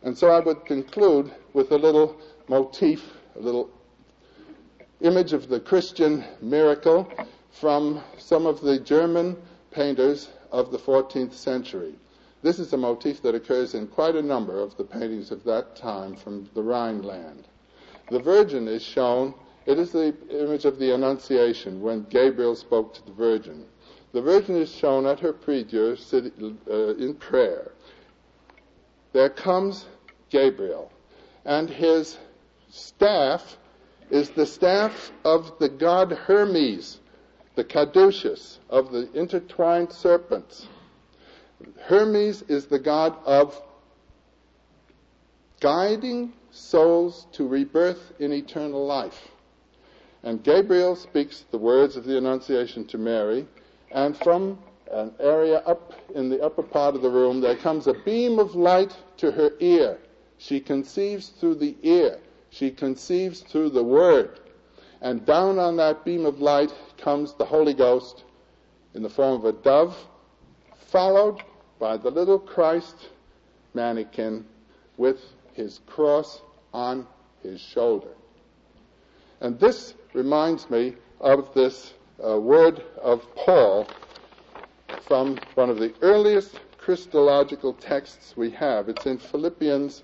And so I would conclude with a little motif, a little image of the Christian miracle from some of the German painters of the 14th century. This is a motif that occurs in quite a number of the paintings of that time from the Rhineland. The Virgin is shown. It is the image of the Annunciation when Gabriel spoke to the Virgin. The Virgin is shown at her prie-dieu in prayer. There comes Gabriel, and his staff is the staff of the god Hermes, the caduceus of the intertwined serpents. Hermes is the god of guiding souls to rebirth in eternal life. And Gabriel speaks the words of the Annunciation to Mary, and from an area up in the upper part of the room, there comes a beam of light to her ear. She conceives through the ear. She conceives through the Word. And down on that beam of light comes the Holy Ghost in the form of a dove, followed by the little Christ mannequin with his cross on his shoulder. And this reminds me of this word of Paul from one of the earliest Christological texts we have. It's in Philippians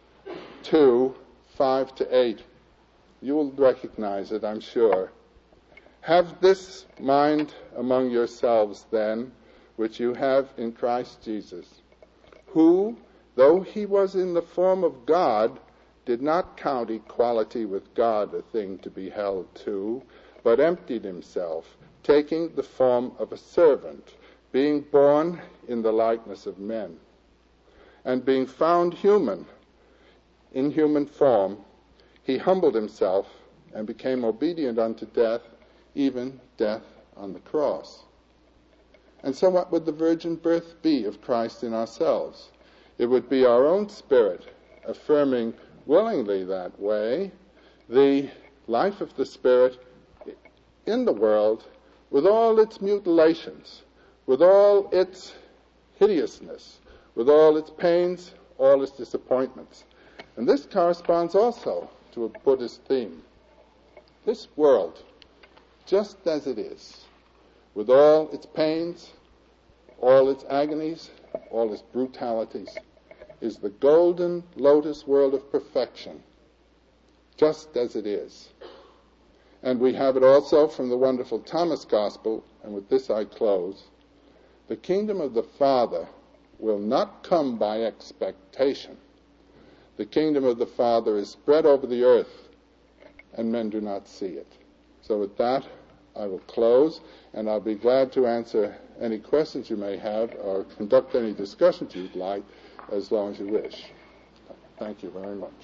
2, 5-8. You will recognize it, I'm sure. Have this mind among yourselves, then, which you have in Christ Jesus, who, though he was in the form of God, did not count equality with God a thing to be held to, but emptied himself, taking the form of a servant, being born in the likeness of men. And being found human, in human form, he humbled himself and became obedient unto death, even death on the cross. And so what would the virgin birth be of Christ in ourselves? It would be our own spirit affirming willingly that way the life of the Spirit in the world with all its mutilations, with all its hideousness, with all its pains, all its disappointments. And this corresponds also to a Buddhist theme. This world, just as it is, with all its pains, all its agonies, all its brutalities, is the golden lotus world of perfection, just as it is. And we have it also from the wonderful Thomas Gospel, and with this I close. The kingdom of the Father will not come by expectation. The kingdom of the Father is spread over the earth, and men do not see it. So with that, I will close, and I'll be glad to answer any questions you may have or conduct any discussions you'd like, as long as you wish. Thank you very much.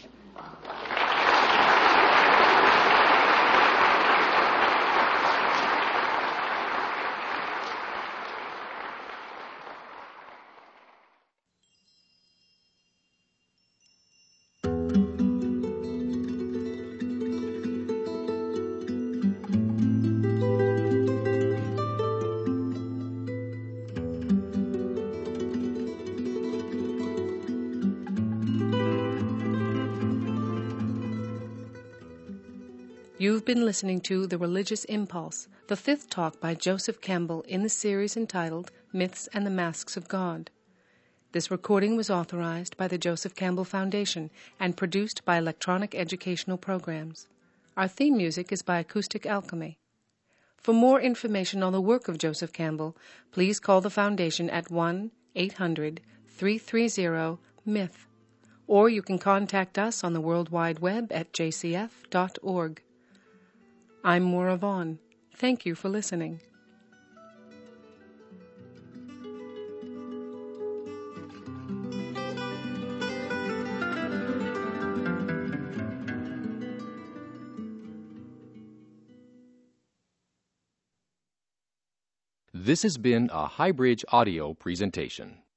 You've been listening to The Religious Impulse, the fifth talk by Joseph Campbell in the series entitled Myths and the Masks of God. This recording was authorized by the Joseph Campbell Foundation and produced by Electronic Educational Programs. Our theme music is by Acoustic Alchemy. For more information on the work of Joseph Campbell, please call the Foundation at 1-800-330-MYTH, or you can contact us on the World Wide Web at jcf.org. I'm Maura Vaughn. Thank you for listening. This has been a Highbridge Audio presentation.